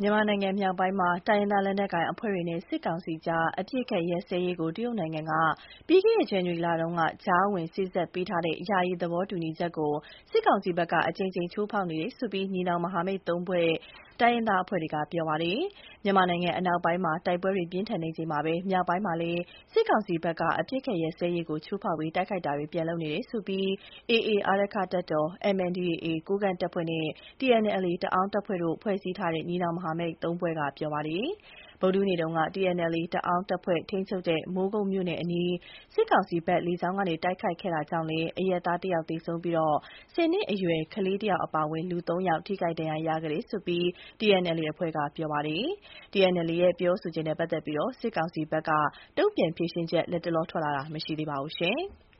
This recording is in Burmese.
မြန်မာနိုင်ငံမြောက်ပိုင်းမှာတိုင်းရင်းသားလက်နက်ကိုင်အဖွဲ့တွေနဲ့စစ်ကောင်စီကြားအပစ်အခတ်ရပ်စဲရေးကိုတရုတ်နိုင်ငံကပြီးခဲ့တဲ့ဇန်နဝါရီလတုန်းကကြားဝင်စေ့စပ်ပေးထားတဲ့ယာယီသဘောတူညီချက်ကိုစစ်ကောင်စီဘက်ကအကြိမ်ကြိမ်ချိုးဖောက်နေတယ်ဆိုပြီးညီနောင်မဟာမိတ်၃ဖွဲ့တိုင်းရင်းသားအဖွဲ့တွေကပြောပါတယ်။မြန်မာနိုင်ငံအနောက်ပိုင်းမှာတိုက်ပွဲတွေပြင်းထန်နေချိန်မှာပဲမြောက်ပိုင်းမှာလည်းစစ်ကောင်စီဘက်ကအပစ်အခတ်ရပ်စဲရေးကိုချိုးဖောက်ပြီးတိုက်ခိုက်တာတွေပြန်လုပ်နေတယ်ဆိုပြီး AA အာရက္ခတပ်တော် MNDAA ကိုးကန့်တပ်ဖွဲ့နဲ့ TNLA တအောင်းတပ်ဖွဲ့တို့ဖွဲ့စည်းထားတဲ့ညီနောင်မဟာမိတ်၃ဖွဲ့ကပြောပါတယ်။ ဗုဒ္ဓဟူးနေ့တုန်းက TNLA တအောင်းတပ်ဖွဲ့ထိန်းချုပ်တဲ့မိုးကုတ်မြို့နယ်အနီးစစ်ကောင်စီဘက်လေကြောင်းကနေတိုက်ခိုက်ခဲ့တာကြောင့်လည်းအရပ်သား1ယောက်သေဆုံးပြီး10နှစ်အရွယ်ကလေး1ယောက်အပါအဝင်လူ3ယောက်ထိခိုက်ဒဏ်ရာရခဲ့တယ်လို့ TNLA အဖွဲ့ကပြောပါတယ်။ TNLA ရဲ့ပြောဆိုချက်နဲ့ပတ်သက်ပြီးစစ်ကောင်စီဘက်ကတုံ့ပြန်ဖြေရှင်းချက်လတ်တလောထွက်လာတာမရှိသေးပါဘူး။